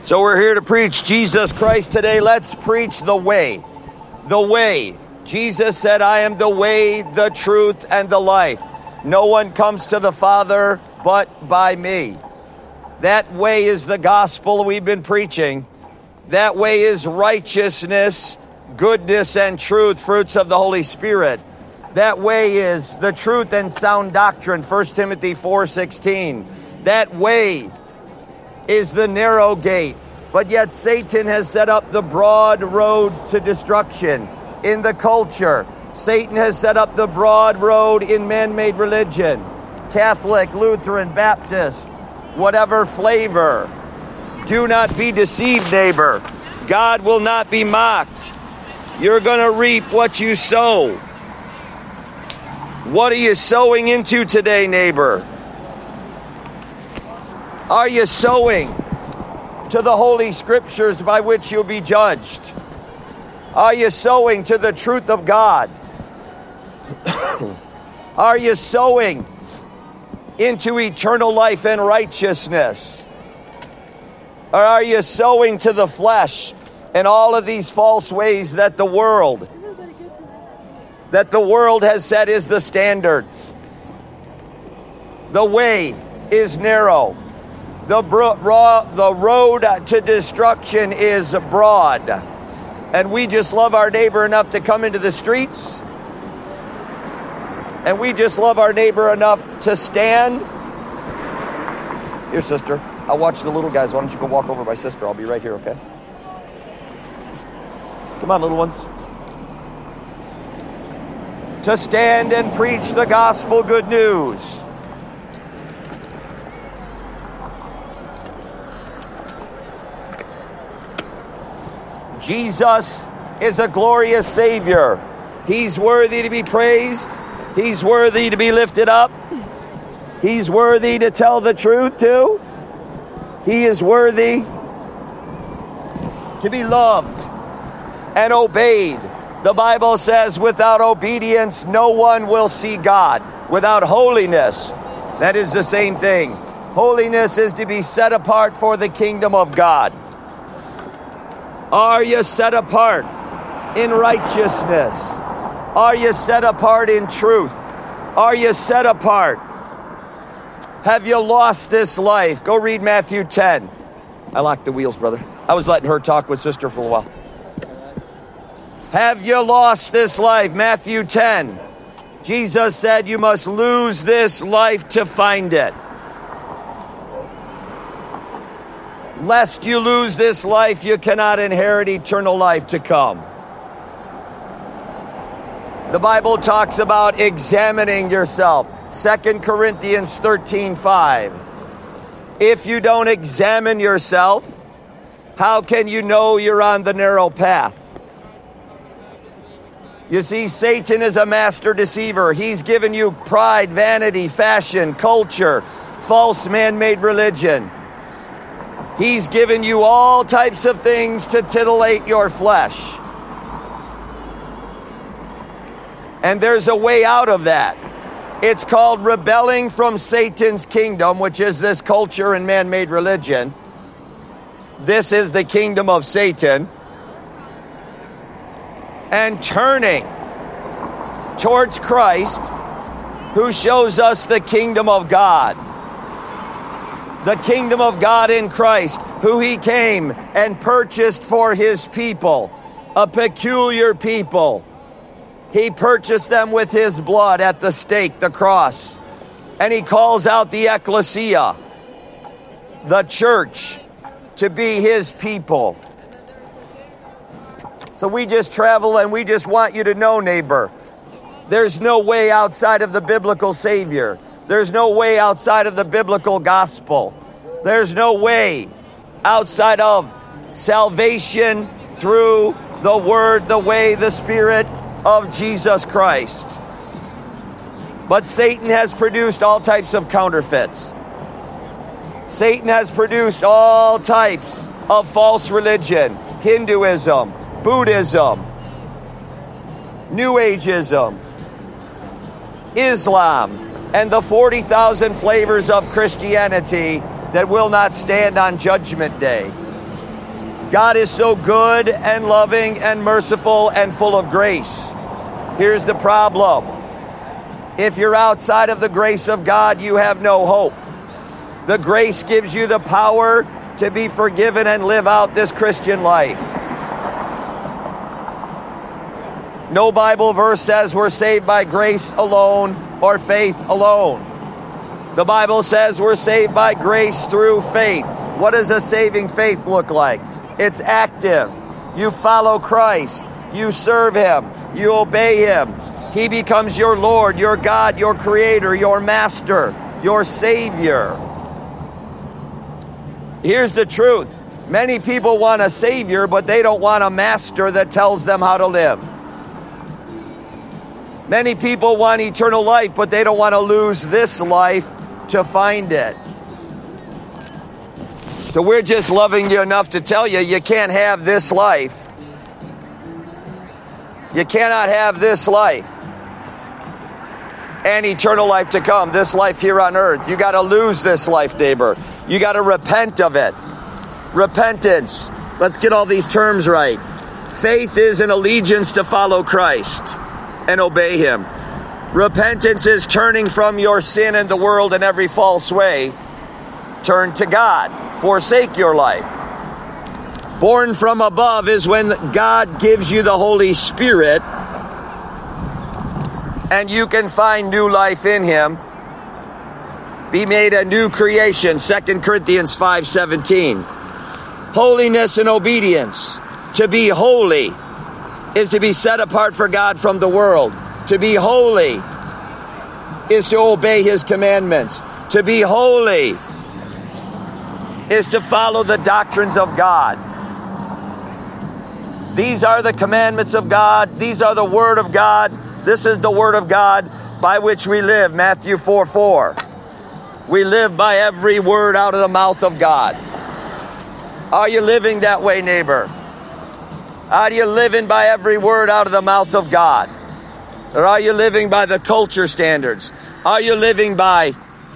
So we're here to preach Jesus Christ today. Let's preach the way. The way. Jesus said, I am the way, the truth, and the life. No one comes to the Father but by me. That way is the gospel we've been preaching. That way is righteousness, goodness, and truth, fruits of the Holy Spirit. That way is the truth and sound doctrine, 1 Timothy 4:16. That way is the narrow gate, but yet Satan has set up the broad road to destruction in the culture. Satan has set up the broad road in man-made religion, Catholic, Lutheran, Baptist, whatever flavor. Do not be deceived, neighbor. God will not be mocked. You're going to reap what you sow. What are you sowing into today, neighbor? Are you sowing to the Holy Scriptures by which you'll be judged? Are you sowing to the truth of God? Are you sowing into eternal life and righteousness? Or are you sowing to the flesh and all of these false ways that the world has said is the standard? The way is narrow. The road to destruction is broad. And we just love our neighbor enough to come into the streets. And we just love our neighbor enough to stand. Here, sister, I'll watch the little guys. Why don't you go walk over my sister? I'll be right here, okay? Come on, little ones. To stand and preach the gospel good news. Jesus is a glorious Savior. He's worthy to be praised. He's worthy to be lifted up. He's worthy to tell the truth too. He is worthy to be loved and obeyed. The Bible says, without obedience, no one will see God. Without holiness, that is the same thing. Holiness is to be set apart for the kingdom of God. Are you set apart in righteousness? Are you set apart in truth? Are you set apart? Have you lost this life? Go read Matthew 10. I locked the wheels, brother. I was letting her talk with sister for a while. Have you lost this life? Matthew 10. Jesus said you must lose this life to find it. Lest you lose this life, you cannot inherit eternal life to come. The Bible talks about examining yourself. 2 Corinthians 13:5. If you don't examine yourself, how can you know you're on the narrow path? You see, Satan is a master deceiver. He's given you pride, vanity, fashion, culture, false man-made religion. He's given you all types of things to titillate your flesh. And there's a way out of that. It's called rebelling from Satan's kingdom, which is this culture and man-made religion. This is the kingdom of Satan. And turning towards Christ, who shows us the kingdom of God. The kingdom of God in Christ, who he came and purchased for his people, a peculiar people. He purchased them with his blood at the stake, the cross. And he calls out the ecclesia, the church, to be his people. So we just travel and we just want you to know, neighbor, there's no way outside of the biblical Savior. There's no way outside of the biblical gospel. There's no way outside of salvation through the Word, the way, the Spirit of Jesus Christ. But Satan has produced all types of counterfeits. Satan has produced all types of false religion, Hinduism, Buddhism, New Ageism, Islam, and the 40,000 flavors of Christianity that will not stand on Judgment Day. God is so good and loving and merciful and full of grace. Here's the problem. If you're outside of the grace of God, you have no hope. The grace gives you the power to be forgiven and live out this Christian life. No Bible verse says we're saved by grace alone or faith alone. The Bible says we're saved by grace through faith. What does a saving faith look like? It's active. You follow Christ. You serve Him. You obey Him. He becomes your Lord, your God, your Creator, your Master, your Savior. Here's the truth. Many people want a Savior, but they don't want a master that tells them how to live. Many people want eternal life, but they don't want to lose this life to find it. So we're just loving you enough to tell you, you can't have this life. You cannot have this life and eternal life to come, this life here on earth. You got to lose this life, neighbor. You got to repent of it. Repentance. Let's get all these terms right. Faith is an allegiance to follow Christ and obey Him. Repentance is turning from your sin and the world and every false way. Turn to God. Forsake your life. Born from above is when God gives you the Holy Spirit and you can find new life in Him. Be made a new creation, 2 Corinthians 5:17. Holiness and obedience. To be holy is to be set apart for God from the world. To be holy is to obey His commandments. To be holy is to follow the doctrines of God. These are the commandments of God. These are the Word of God. This is the Word of God by which we live, Matthew 4:4. We live by every word out of the mouth of God. Are you living that way, neighbor? Are you living by every word out of the mouth of God? Or are you living by the culture standards? Are you living by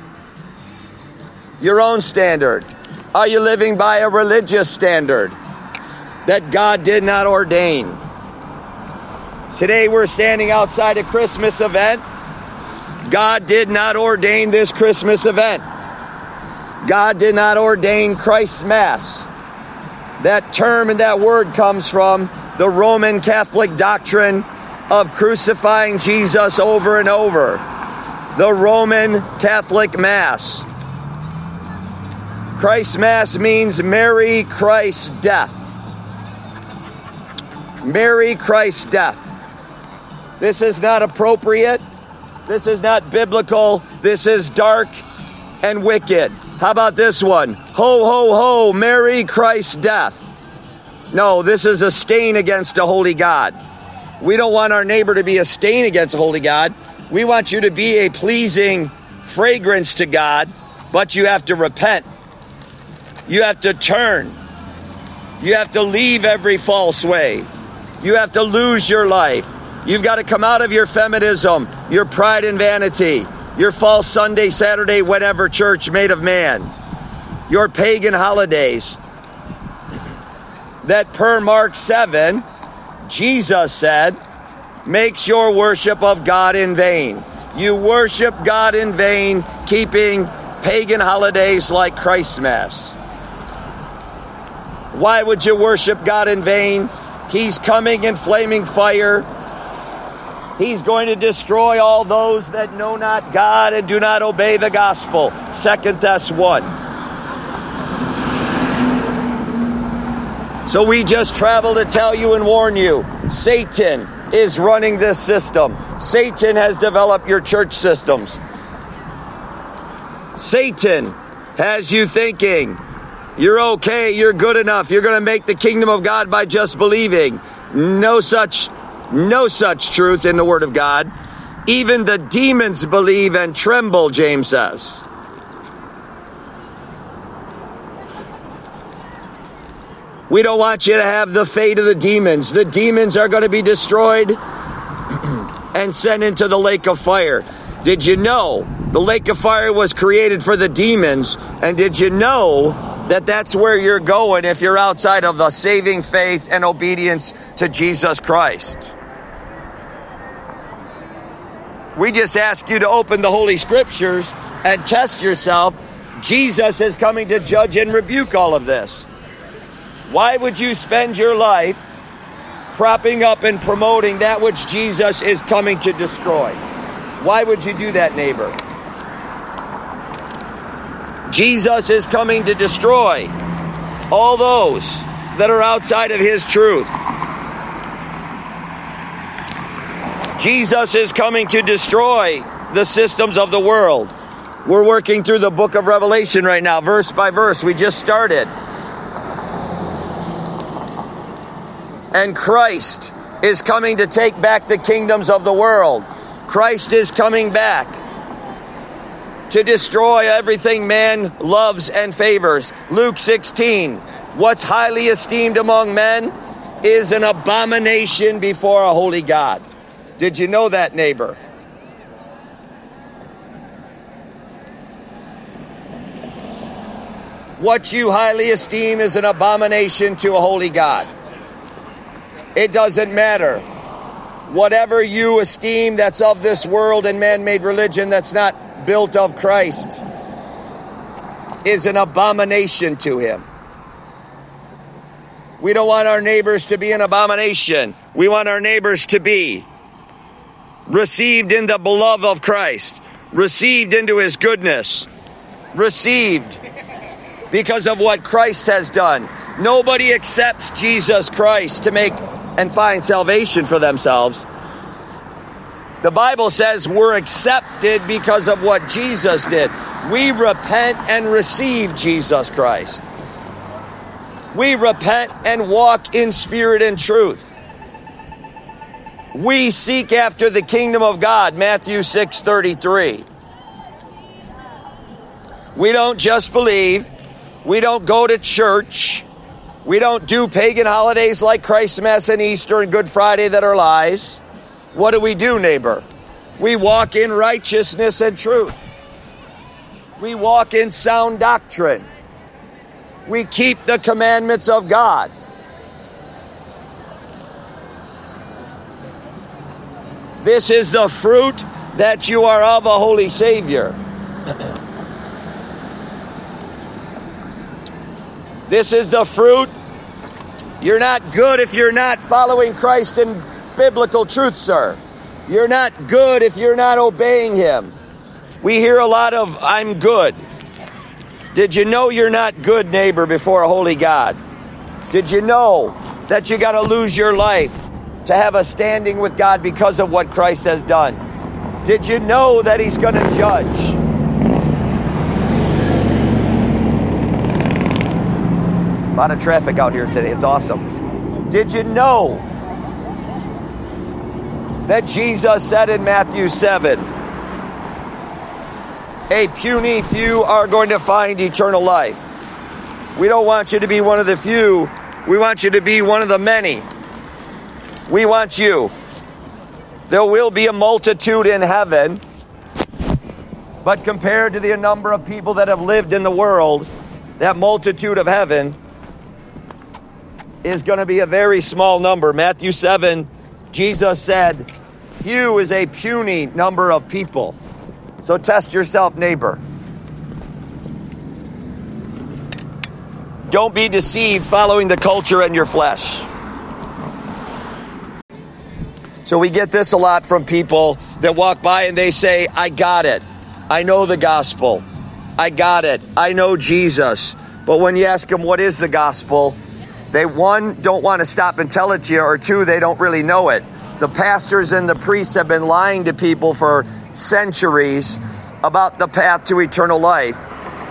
your own standard? Are you living by a religious standard that God did not ordain? Today we're standing outside a Christmas event. God did not ordain this Christmas event. God did not ordain Christ's Mass. That term and that word comes from the Roman Catholic doctrine of crucifying Jesus over and over. The Roman Catholic Mass. Christ's Mass means marry Christ's death. Marry Christ's death. This is not appropriate. This is not biblical. This is dark and wicked. How about this one? Ho, ho, ho, marry Christ's death. No, this is a stain against a holy God. We don't want our neighbor to be a stain against a holy God. We want you to be a pleasing fragrance to God, but you have to repent. You have to turn. You have to leave every false way. You have to lose your life. You've got to come out of your feminism, your pride and vanity, your false Sunday, Saturday, whatever church made of man, your pagan holidays. That per Mark 7, Jesus said, makes your worship of God in vain. You worship God in vain, keeping pagan holidays like Christ's Mass. Why would you worship God in vain? He's coming in flaming fire. He's going to destroy all those that know not God and do not obey the gospel. 2 Thess 1. So we just travel to tell you and warn you, Satan is running this system. Satan has developed your church systems. Satan has you thinking you're okay, you're good enough, you're going to make the kingdom of God by just believing. No such truth in the Word of God. Even the demons believe and tremble, James says. We don't want you to have the fate of the demons. The demons are going to be destroyed and sent into the lake of fire. Did you know the lake of fire was created for the demons? And did you know that's where you're going if you're outside of the saving faith and obedience to Jesus Christ. We just ask you to open the Holy Scriptures and test yourself. Jesus is coming to judge and rebuke all of this. Why would you spend your life propping up and promoting that which Jesus is coming to destroy? Why would you do that, neighbor? Jesus is coming to destroy all those that are outside of his truth. Jesus is coming to destroy the systems of the world. We're working through the book of Revelation right now, verse by verse. We just started. And Christ is coming to take back the kingdoms of the world. Christ is coming back to destroy everything man loves and favors. Luke 16, what's highly esteemed among men is an abomination before a holy God. Did you know that, neighbor? What you highly esteem is an abomination to a holy God. It doesn't matter. Whatever you esteem that's of this world and man-made religion that's not built of Christ is an abomination to him. We don't want our neighbors to be an abomination. We want our neighbors to be received in the beloved of Christ, received into his goodness, received because of what Christ has done. Nobody accepts Jesus Christ to make and find salvation for themselves. The Bible says we're accepted because of what Jesus did. We repent and receive Jesus Christ. We repent and walk in spirit and truth. We seek after the kingdom of God, Matthew 6:33. We don't just believe. We don't go to church. We don't do pagan holidays like Christmas and Easter and Good Friday that are lies. What do we do, neighbor? We walk in righteousness and truth. We walk in sound doctrine. We keep the commandments of God. This is the fruit that you are of a holy Savior. This is the fruit. You're not good if you're not following Christ in biblical truth, sir. You're not good if you're not obeying him. We hear a lot of, I'm good. Did you know you're not good, neighbor, before a holy God? Did you know that you got to lose your life to have a standing with God because of what Christ has done? Did you know that he's going to judge? A lot of traffic out here today. It's awesome. Did you know that Jesus said in Matthew 7, a puny few are going to find eternal life? We don't want you to be one of the few. We want you to be one of the many. We want you. There will be a multitude in heaven, but compared to the number of people that have lived in the world, that multitude of heaven is going to be a very small number. Matthew 7, Jesus said, few is a puny number of people. So test yourself, neighbor. Don't be deceived following the culture and your flesh. So we get this a lot from people that walk by and they say, I got it. I know the gospel. I got it. I know Jesus. But when you ask them what is the gospel, they, one, don't want to stop and tell it to you, or two, they don't really know it. The pastors and the priests have been lying to people for centuries about the path to eternal life.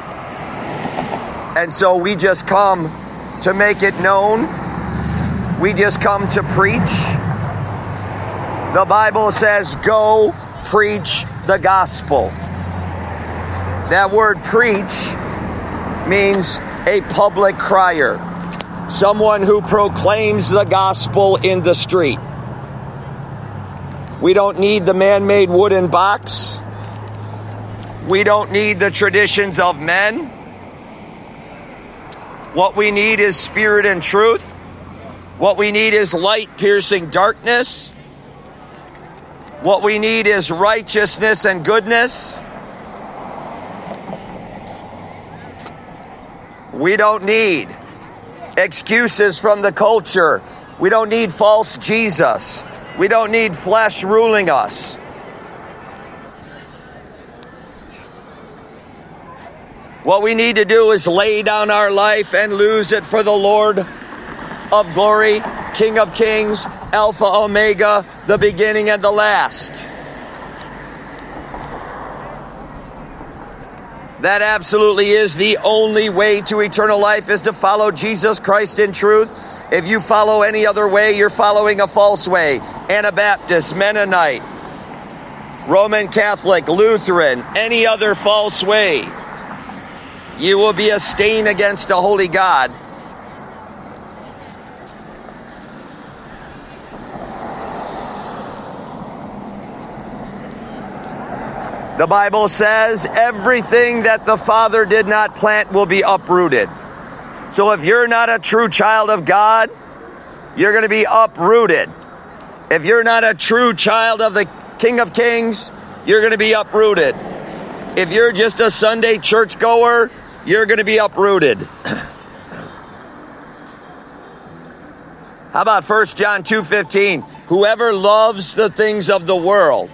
And so we just come to make it known. We just come to preach. The Bible says, go preach the gospel. That word preach means a public crier. Someone who proclaims the gospel in the street. We don't need the man-made wooden box. We don't need the traditions of men. What we need is spirit and truth. What we need is light piercing darkness. What we need is righteousness and goodness. We don't need excuses from the culture. We don't need false Jesus. We don't need flesh ruling us. What we need to do is lay down our life and lose it for the Lord of glory, King of kings, Alpha, Omega, the beginning and the last. That absolutely is the only way to eternal life, is to follow Jesus Christ in truth. If you follow any other way, you're following a false way. Anabaptist, Mennonite, Roman Catholic, Lutheran, any other false way, you will be a stain against a holy God. The Bible says everything that the Father did not plant will be uprooted. So if you're not a true child of God, you're going to be uprooted. If you're not a true child of the King of Kings, you're going to be uprooted. If you're just a Sunday churchgoer, you're going to be uprooted. How about 1 John 2:15? Whoever loves the things of the world,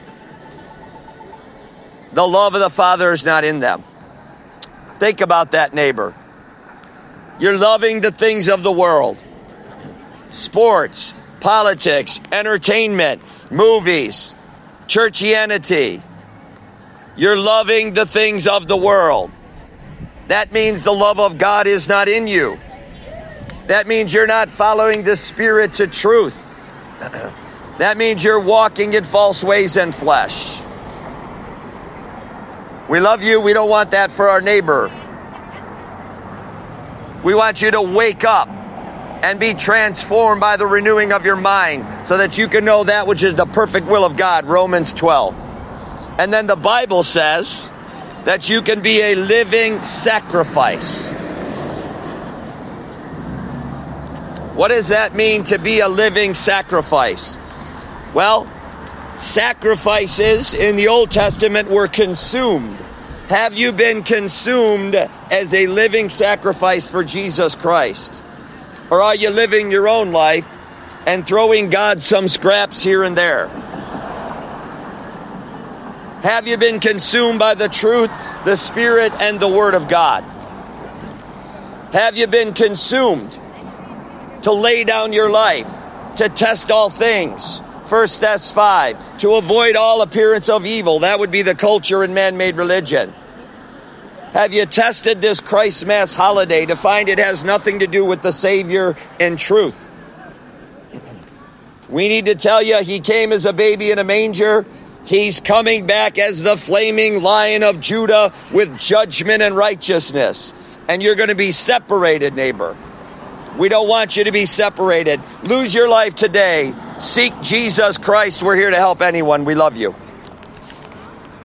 the love of the Father is not in them. Think about that, neighbor. You're loving the things of the world. Sports, politics, entertainment, movies, churchianity. You're loving the things of the world. That means the love of God is not in you. That means you're not following the Spirit to truth. That means you're walking in false ways and flesh. We love you. We don't want that for our neighbor. We want you to wake up and be transformed by the renewing of your mind so that you can know that which is the perfect will of God, Romans 12. And then the Bible says that you can be a living sacrifice. What does that mean, to be a living sacrifice? Well, sacrifices in the Old Testament were consumed. Have you been consumed as a living sacrifice for Jesus Christ? Or are you living your own life and throwing God some scraps here and there? Have you been consumed by the truth, the Spirit, and the Word of God? Have you been consumed to lay down your life, to test all things? 1 Thess 5, to avoid all appearance of evil. That would be the culture and man-made religion. Have you tested this Christ Mass holiday to find it has nothing to do with the Savior and truth? We need to tell you, He came as a baby in a manger. He's coming back as the flaming Lion of Judah with judgment and righteousness. And you're going to be separated, neighbor. We don't want you to be separated. Lose your life today. Seek Jesus Christ. We're here to help anyone. We love you.